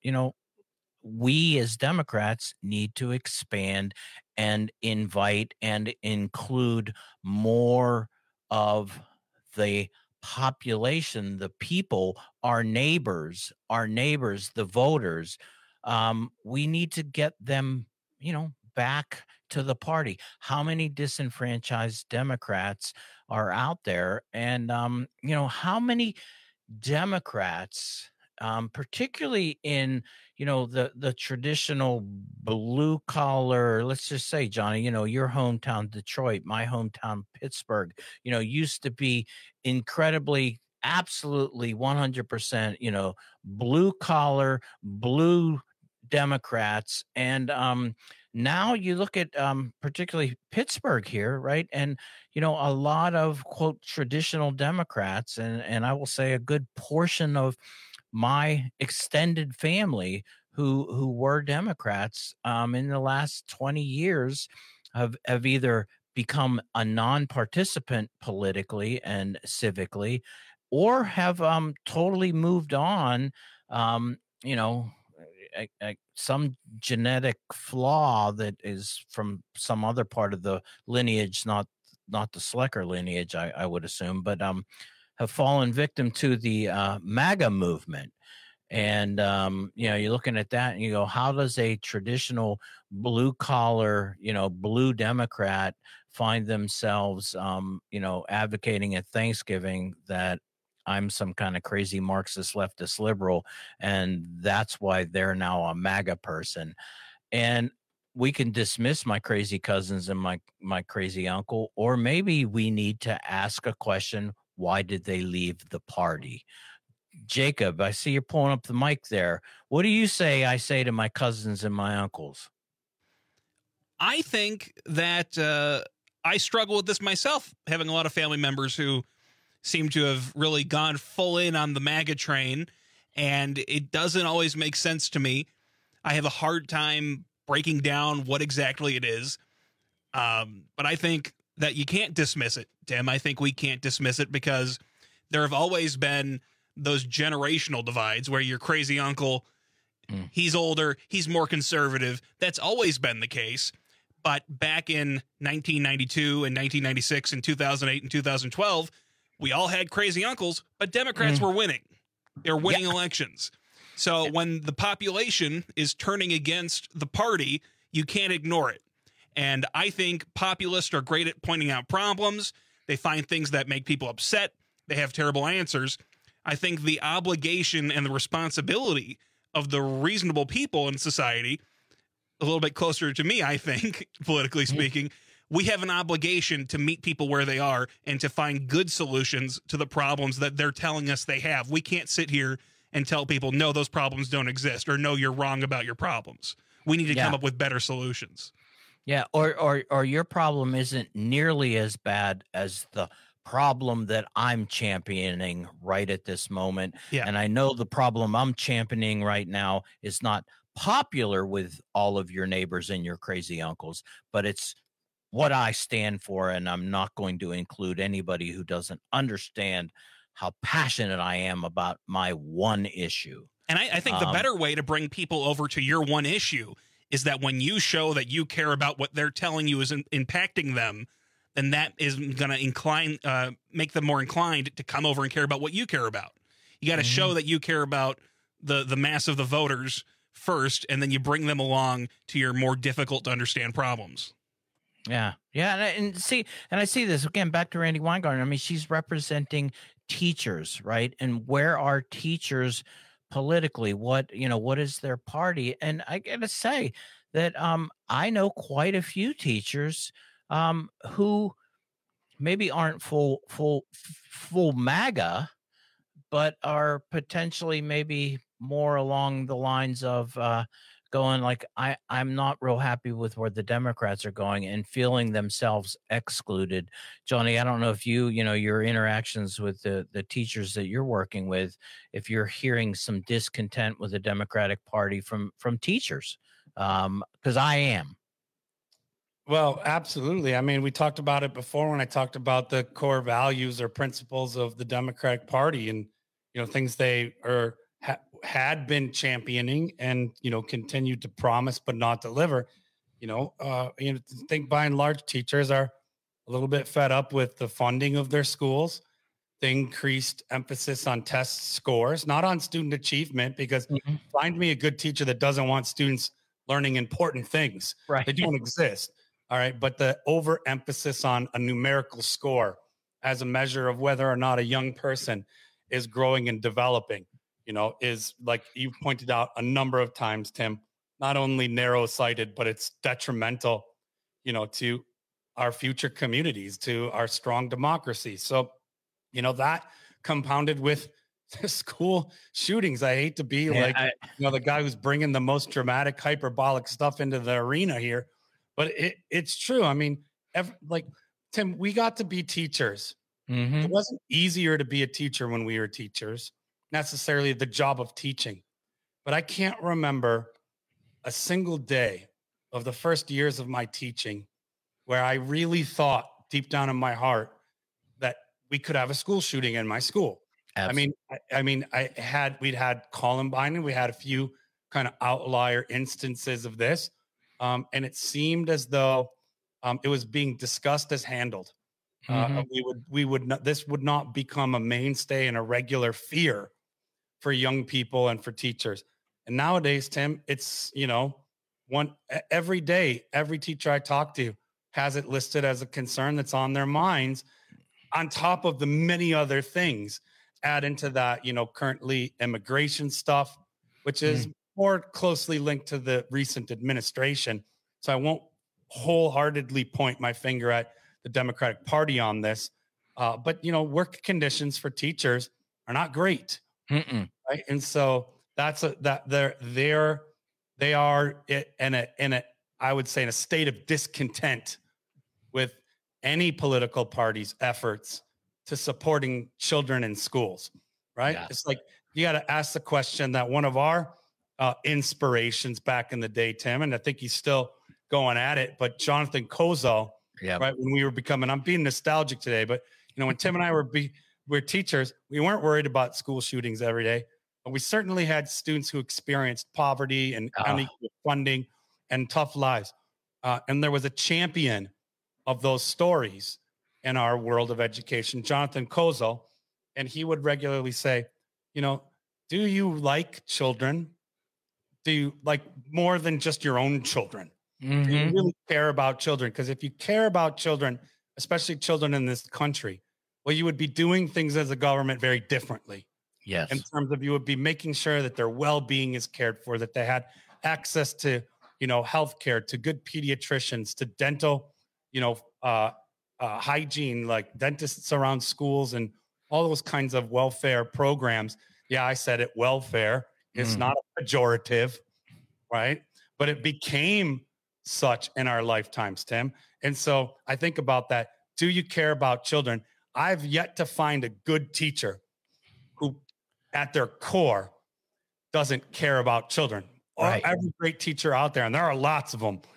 we as Democrats need to expand and invite and include more of the population, the people, our neighbors, the voters. We need to get them, back to the party. How many disenfranchised Democrats are out there? And, how many Democrats, particularly in, the traditional blue collar, let's just say, Johnny, your hometown, Detroit, my hometown, Pittsburgh, used to be incredibly, absolutely 100%, blue collar, blue Democrats. And now you look at particularly Pittsburgh here, right? And, a lot of, quote, traditional Democrats, and I will say a good portion of my extended family who were Democrats in the last 20 years have either become a non-participant politically and civically, or have totally moved on, some genetic flaw that is from some other part of the lineage, not the Slecker lineage, I would assume, but have fallen victim to the MAGA movement. And, you're looking at that and you go, how does a traditional blue collar, blue Democrat find themselves, advocating at Thanksgiving that I'm some kind of crazy Marxist leftist liberal, and that's why they're now a MAGA person. And we can dismiss my crazy cousins and my crazy uncle, or maybe we need to ask a question: why did they leave the party? Jacob, I see you're pulling up the mic there. What do you say I say to my cousins and my uncles? I think that I struggle with this myself, having a lot of family members who seem to have really gone full in on the MAGA train, and it doesn't always make sense to me. I have a hard time breaking down what exactly it is, but I think that you can't dismiss it, Tim. I think we can't dismiss it because there have always been those generational divides where your crazy uncle, he's older, he's more conservative. That's always been the case. But back in 1992 and 1996 and 2008 and 2012, we all had crazy uncles, but Democrats were winning. They're winning elections. So when the population is turning against the party, you can't ignore it. And I think populists are great at pointing out problems. They find things that make people upset. They have terrible answers. I think the obligation and the responsibility of the reasonable people in society, a little bit closer to me, I think, politically speaking, we have an obligation to meet people where they are and to find good solutions to the problems that they're telling us they have. We can't sit here and tell people, no, those problems don't exist, or no, you're wrong about your problems. We need to come up with better solutions. Yeah, or your problem isn't nearly as bad as the problem that I'm championing right at this moment. Yeah. And I know the problem I'm championing right now is not popular with all of your neighbors and your crazy uncles, but it's what I stand for, and I'm not going to include anybody who doesn't understand how passionate I am about my one issue. And I think the better way to bring people over to your one issue is that when you show that you care about what they're telling you is impacting them, then that is going to make them more inclined to come over and care about what you care about. You got to show that you care about the mass of the voters first, and then you bring them along to your more difficult to understand problems. Yeah. And I see this again, back to Randi Weingarten. I mean, she's representing teachers, right? And where are teachers politically? What is their party? And I gotta say that I know quite a few teachers who maybe aren't full MAGA, but are potentially maybe more along the lines of going like, I'm not real happy with where the Democrats are going and feeling themselves excluded. Johnny, I don't know if your interactions with the teachers that you're working with, if you're hearing some discontent with the Democratic Party from teachers, because I am. Well, absolutely. I mean, we talked about it before when I talked about the core values or principles of the Democratic Party and, things they had been championing and, continued to promise but not deliver. I think by and large teachers are a little bit fed up with the funding of their schools, the increased emphasis on test scores, not on student achievement, because find me a good teacher that doesn't want students learning important things. Right. They don't exist. All right. But the overemphasis on a numerical score as a measure of whether or not a young person is growing and developing, is, like you pointed out a number of times, Tim, not only narrow-sighted, but it's detrimental, to our future communities, to our strong democracy. So, that compounded with the school shootings. I hate to be the guy who's bringing the most dramatic, hyperbolic stuff into the arena here, but it's true. I mean, Tim, we got to be teachers. It wasn't easier to be a teacher when we were teachers, necessarily the job of teaching. But I can't remember a single day of the first years of my teaching where I really thought deep down in my heart that we could have a school shooting in my school. Absolutely. We'd had Columbine and we had a few kind of outlier instances of this. And it seemed as though it was being discussed as handled. This would not become a mainstay and a regular fear for young people and for teachers. And nowadays, Tim, it's, every day, every teacher I talk to has it listed as a concern that's on their minds, on top of the many other things. Add into that, currently immigration stuff, which is more closely linked to the recent administration. So I won't wholeheartedly point my finger at the Democratic Party on this. But, work conditions for teachers are not great. Right. And so they are in a I would say in a state of discontent with any political party's efforts to supporting children in schools. Right. Yeah. It's like you got to ask the question that one of our inspirations back in the day, Tim, and I think he's still going at it, but Jonathan Kozel, right, when we were I'm being nostalgic today, but when Tim and I were teachers, we weren't worried about school shootings every day, but we certainly had students who experienced poverty and unequal funding and tough lives. And there was a champion of those stories in our world of education, Jonathan Kozel, and he would regularly say, do you like children? Do you like more than just your own children? Do you really care about children? Because if you care about children, especially children in this country, well, you would be doing things as a government very differently. Yes. In terms of you would be making sure that their well-being is cared for, that they had access to, healthcare, to good pediatricians, to dental hygiene, like dentists around schools and all those kinds of welfare programs. Yeah, I said it, welfare. It's not a pejorative, right? But it became such in our lifetimes, Tim. And so I think about that. Do you care about children? I've yet to find a good teacher who at their core doesn't care about children. Right. Every great teacher out there, and there are lots of them,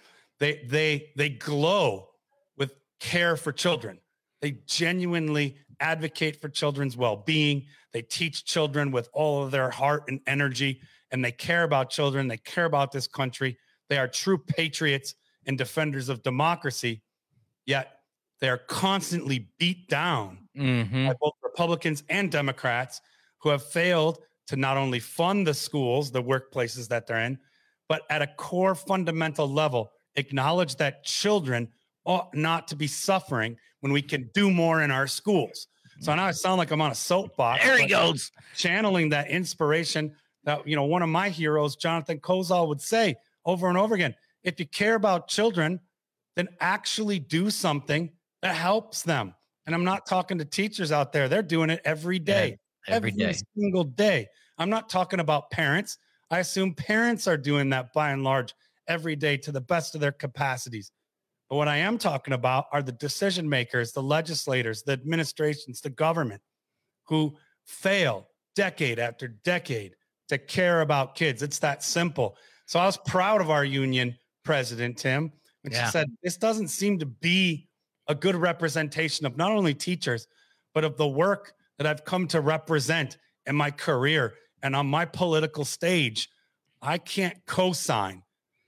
they glow with care for children. They genuinely advocate for children's well-being. They teach children with all of their heart and energy, and they care about children. They care about this country. They are true patriots and defenders of democracy, yet they're constantly beat down by both Republicans and Democrats who have failed to not only fund the schools, the workplaces that they're in, but at a core fundamental level, acknowledge that children ought not to be suffering when we can do more in our schools. So now I sound like I'm on a soapbox. There he goes. Channeling that inspiration that, one of my heroes, Jonathan Kozol, would say over and over again, if you care about children, then actually do something that helps them. And I'm not talking to teachers out there. They're doing it every day. Every single day. I'm not talking about parents. I assume parents are doing that by and large every day to the best of their capacities. But what I am talking about are the decision makers, the legislators, the administrations, the government who fail decade after decade to care about kids. It's that simple. So I was proud of our union president, Tim, when she said, this doesn't seem to be a good representation of not only teachers, but of the work that I've come to represent in my career and on my political stage. I can't co-sign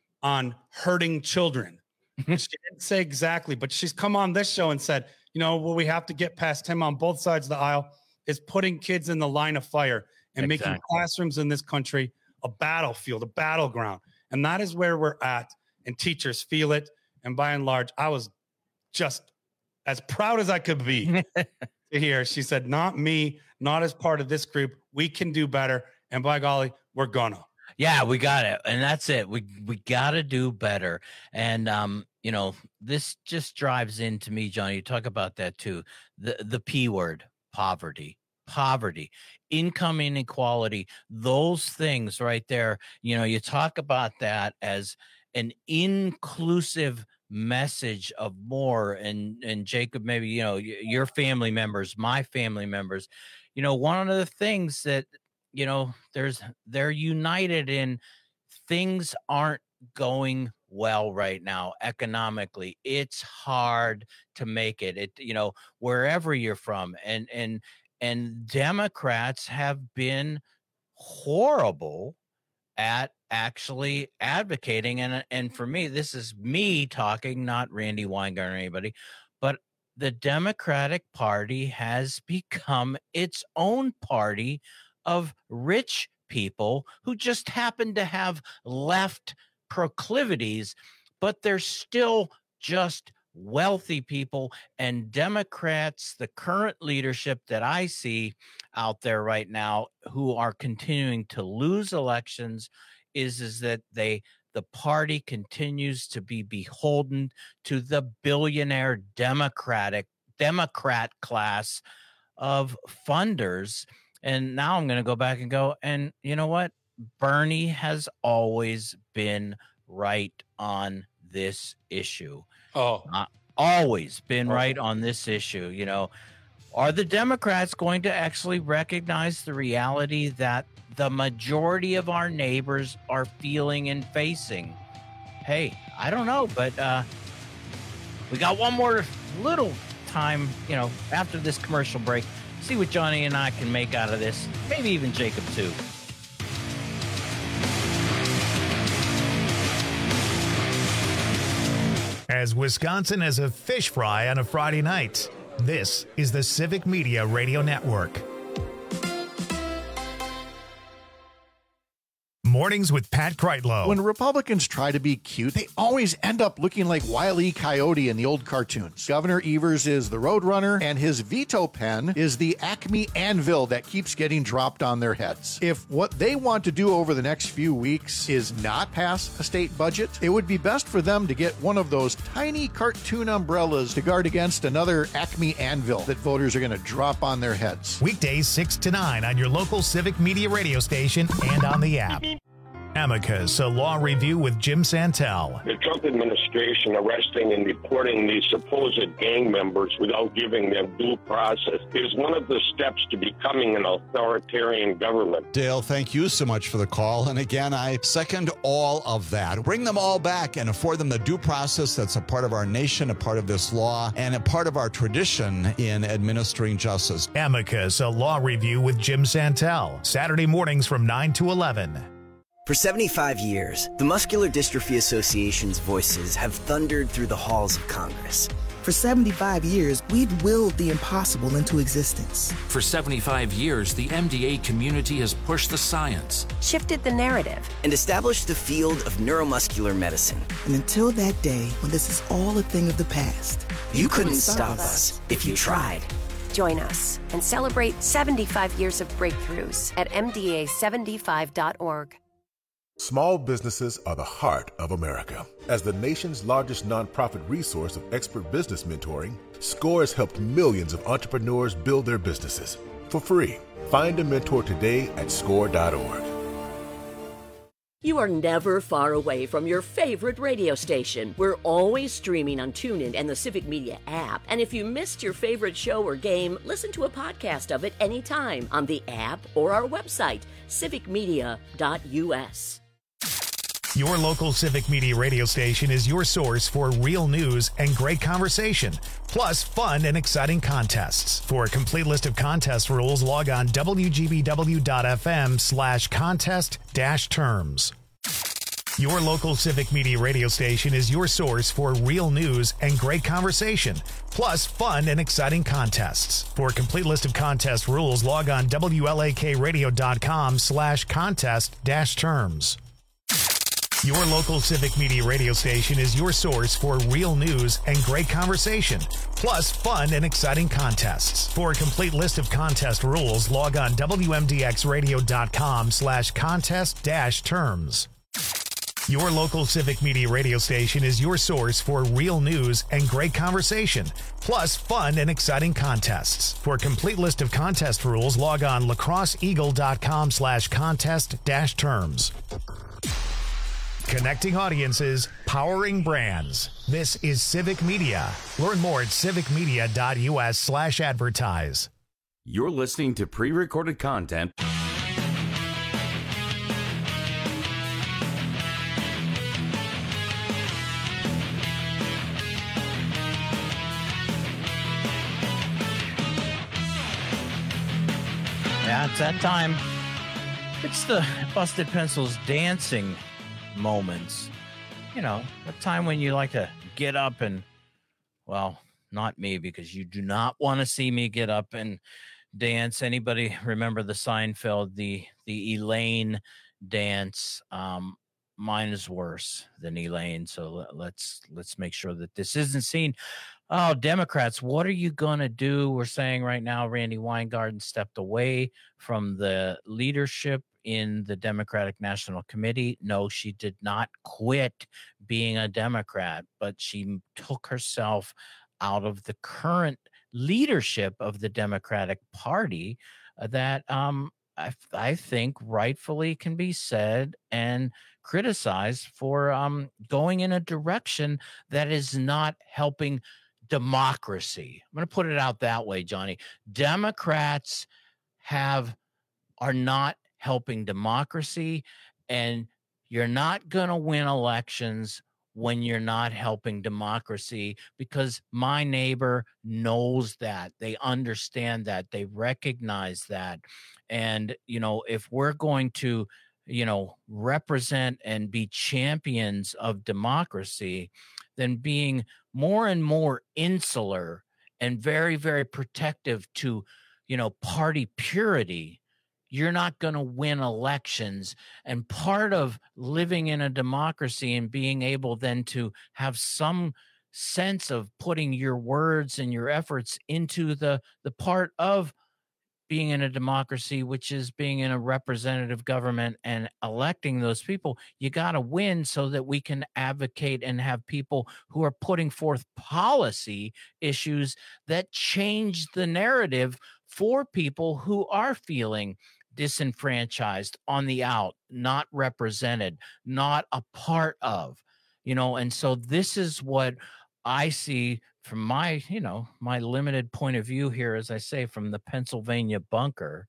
on hurting children. She didn't say exactly, but she's come on this show and said, what we have to get past him on both sides of the aisle is putting kids in the line of fire and making classrooms in this country a battlefield, a battleground. And that is where we're at. And teachers feel it. And by and large, I was just as proud as I could be to hear. She said, not me, not as part of this group. We can do better. And by golly, we're gonna. Yeah, we got it. And that's it. We got to do better. And, this just drives into me, Johnny. You talk about that too. The P word, poverty, income inequality, those things right there. You talk about that as an inclusive message of more. And Jacob, maybe, your family members, my family members, one of the things that, they're united in, things aren't going well right now economically. It's hard to make it, wherever you're from. And Democrats have been horrible at actually advocating. And for me, this is me talking, not Randy Weingarten or anybody, but the Democratic Party has become its own party of rich people who just happen to have left proclivities, but they're still just wealthy people. And Democrats, the current leadership that I see out there right now, who are continuing to lose elections, is that the party continues to be beholden to the billionaire Democrat class of funders. And now I'm going to go back and go, and you know what? Bernie has always been right on this issue. Always been right on this issue. Are the Democrats going to actually recognize the reality that the majority of our neighbors are feeling and facing? Hey, I don't know, but we got one more little time, after this commercial break. See what Johnny and I can make out of this. Maybe even Jacob too. As Wisconsin has a fish fry on a Friday night, this is the Civic Media Radio Network. Mornings with Pat Kreitlow. When Republicans try to be cute, they always end up looking like Wile E. Coyote in the old cartoons. Governor Evers is the Roadrunner, and his veto pen is the Acme anvil that keeps getting dropped on their heads. If what they want to do over the next few weeks is not pass a state budget, it would be best for them to get one of those tiny cartoon umbrellas to guard against another Acme anvil that voters are going to drop on their heads. Weekdays 6 to 9 on your local Civic Media radio station and on the app. Amicus, a law review with Jim Santel. The Trump administration arresting and deporting these supposed gang members without giving them due process is one of the steps to becoming an authoritarian government. Dale, thank you so much for the call. And again, I second all of that. Bring them all back and afford them the due process that's a part of our nation, a part of this law, and a part of our tradition in administering justice. Amicus, a law review with Jim Santel. Saturday mornings from 9 to 11. For 75 years, the Muscular Dystrophy Association's voices have thundered through the halls of Congress. For 75 years, we've willed the impossible into existence. For 75 years, the MDA community has pushed the science, shifted the narrative, and established the field of neuromuscular medicine. And until that day, when this is all a thing of the past, you couldn't stop us if you tried. Join us and celebrate 75 years of breakthroughs at MDA75.org. Small businesses are the heart of America. As the nation's largest nonprofit resource of expert business mentoring, SCORE has helped millions of entrepreneurs build their businesses for free. Find a mentor today at score.org. You are never far away from your favorite radio station. We're always streaming on TuneIn and the Civic Media app. And if you missed your favorite show or game, listen to a podcast of it anytime on the app or our website, civicmedia.us. Your local Civic Media radio station is your source for real news and great conversation, plus fun and exciting contests. For a complete list of contest rules, log on wgbw.fm/contest-terms. Your local Civic Media radio station is your source for real news and great conversation, plus fun and exciting contests. For a complete list of contest rules, log on wlakradio.com/contest-terms. Your local Civic Media radio station is your source for real news and great conversation, plus fun and exciting contests. For a complete list of contest rules, log on wmdxradio.com/contest-terms. Your local Civic Media radio station is your source for real news and great conversation, plus fun and exciting contests. For a complete list of contest rules, log on lacrosseeagle.com/contest-terms. Connecting audiences, powering brands. This is Civic Media. Learn more at civicmedia.us/advertise. You're listening to pre-recorded content. Yeah, it's that time. It's the Busted Pencils dancing moments. You know, the time when you like to get up and, well, not me, because you do not want to see me get up and dance. Anybody remember the Seinfeld, the Elaine dance? Mine is worse than Elaine, so let's make sure that this isn't seen. Oh, Democrats, what are you going to do? We're saying right now Randy Weingarten stepped away from the leadership in the Democratic National Committee. No, she did not quit being a Democrat, but she took herself out of the current leadership of the Democratic Party that I think rightfully can be said and criticized for going in a direction that is not helping democracy. I'm going to put it out that way, Johnny. Democrats are not helping democracy, and you're not going to win elections when you're not helping democracy, because my neighbor knows that. They understand that. They recognize that. And, you know, if we're going to, you know, represent and be champions of democracy, then being more and more insular and very, very protective to, you know, party purity you're not going to win elections. And part of living in a democracy and being able then to have some sense of putting your words and your efforts into the part of being in a democracy, which is being in a representative government and electing those people, you got to win so that we can advocate and have people who are putting forth policy issues that change the narrative for people who are feeling disenfranchised, on the out, not represented, not a part of, and so this is what I see from my, my limited point of view here, as I say, from the Pennsylvania bunker.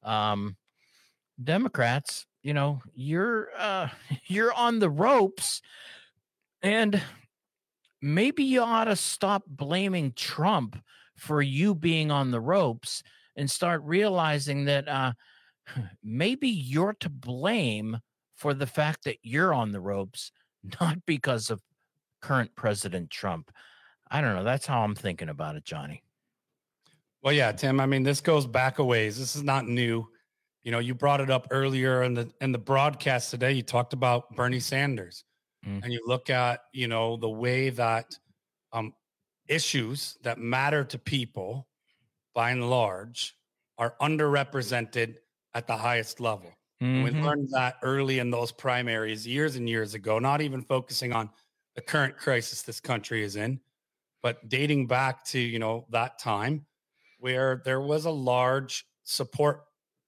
Democrats, you're on the ropes, and maybe you ought to stop blaming Trump for you being on the ropes and start realizing that maybe you're to blame for the fact that you're on the ropes, not because of current President Trump. I don't know. That's how I'm thinking about it, Johnny. Well, yeah, Tim. I mean, this goes back a ways. This is not new. You brought it up earlier in the broadcast today. You talked about Bernie Sanders, and you look at the way that issues that matter to people, by and large, are underrepresented at the highest level. We learned that early in those primaries years and years ago. Not even focusing on the current crisis this country is in, but dating back to, that time where there was a large support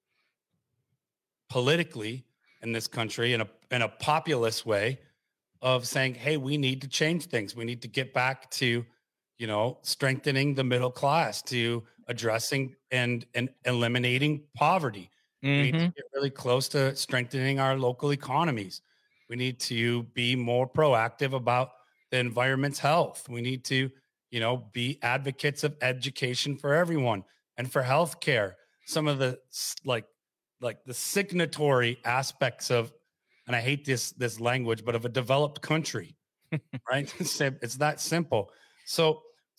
politically in this country in a populist way of saying, hey, we need to change things. We need to get back to, strengthening the middle class, to addressing and eliminating poverty. We need to get really close to strengthening our local economies. We need to be more proactive about the environment's health. We need to, be advocates of education for everyone and for healthcare. Some of the like the signatory aspects of, and I hate this language, but of a developed country, right? It's that simple. So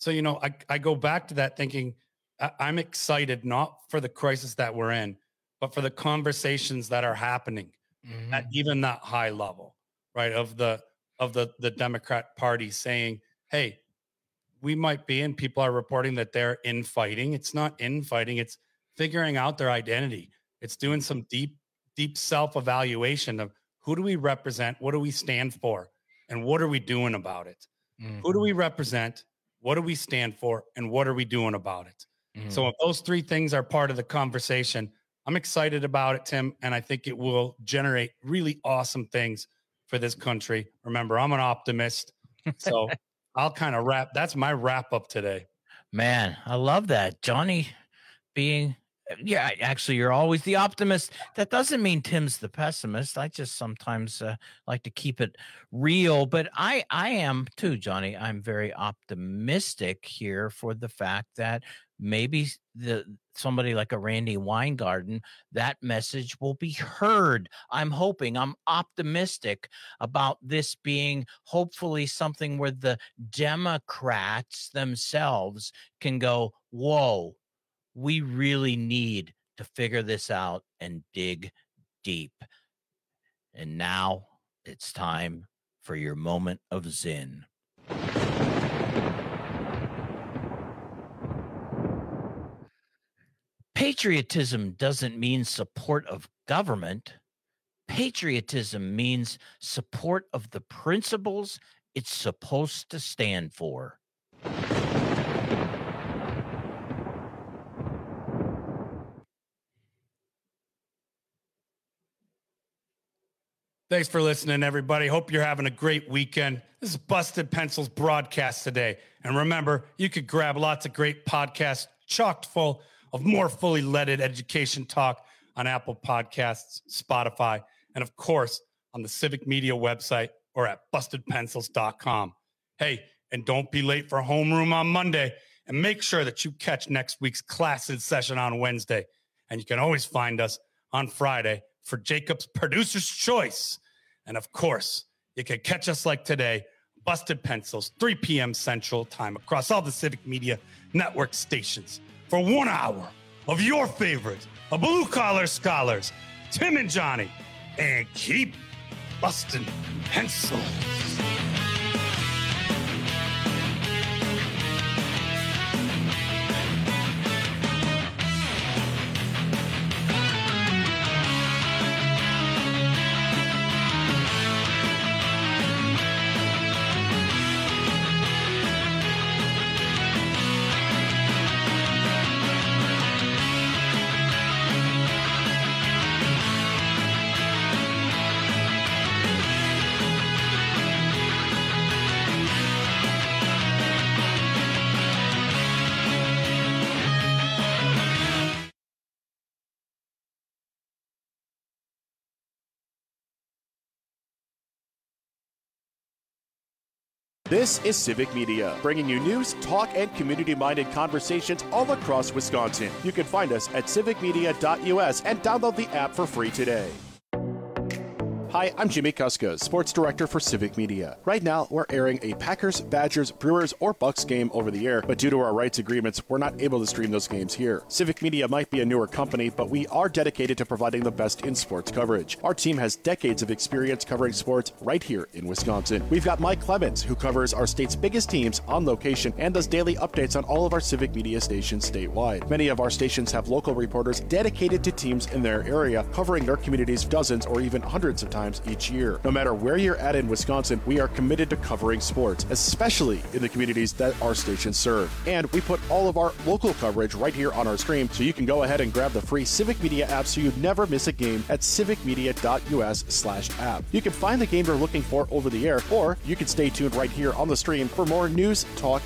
I go back to that thinking I'm excited not for the crisis that we're in, but for the conversations that are happening at even that high level, right? Of the Democrat Party saying, hey, we might be, and people are reporting that they're infighting. It's not infighting. It's figuring out their identity. It's doing some deep self-evaluation of who do we represent? What do we stand for? And what are we doing about it? Who do we represent? What do we stand for? And what are we doing about it? So if those three things are part of the conversation, I'm excited about it, Tim, and I think it will generate really awesome things for this country. Remember, I'm an optimist, so I'll kind of that's my wrap up today. Man, I love that. Johnny being, yeah, actually, you're always the optimist. That doesn't mean Tim's the pessimist. I just sometimes like to keep it real, but I am too, Johnny. I'm very optimistic here for the fact that maybe somebody like a Randy Weingarten, that message will be heard. I'm optimistic about this being hopefully something where the Democrats themselves can go, whoa, we really need to figure this out and dig deep. And now it's time for your moment of Zen. Patriotism doesn't mean support of government. Patriotism means support of the principles it's supposed to stand for. Thanks for listening, everybody. Hope you're having a great weekend. This is Busted Pencils broadcast today. And remember, you could grab lots of great podcasts chocked full of more fully leaded education talk on Apple Podcasts, Spotify, and of course, on the Civic Media website or at bustedpencils.com. Hey, and don't be late for homeroom on Monday, and make sure that you catch next week's classes session on Wednesday. And you can always find us on Friday for Jacob's Producer's Choice. And of course, you can catch us like today, Busted Pencils, 3 p.m. Central Time across all the Civic Media Network stations for 1 hour of your favorite a blue collar scholars, Tim and Johnny, and keep busting pencils. This is Civic Media, bringing you news, talk, and community-minded conversations all across Wisconsin. You can find us at civicmedia.us and download the app for free today. Hi, I'm Jimmy Kuska, Sports Director for Civic Media. Right now, we're airing a Packers, Badgers, Brewers, or Bucks game over the air, but due to our rights agreements, we're not able to stream those games here. Civic Media might be a newer company, but we are dedicated to providing the best in sports coverage. Our team has decades of experience covering sports right here in Wisconsin. We've got Mike Clemens, who covers our state's biggest teams on location and does daily updates on all of our Civic Media stations statewide. Many of our stations have local reporters dedicated to teams in their area, covering their communities dozens or even hundreds of times each year. No matter where you're at in Wisconsin, we are committed to covering sports, especially in the communities that our stations serve. And we put all of our local coverage right here on our stream, so you can go ahead and grab the free Civic Media app so you never miss a game at civicmedia.us/app. You can find the game you're looking for over the air, or you can stay tuned right here on the stream for more news, talk,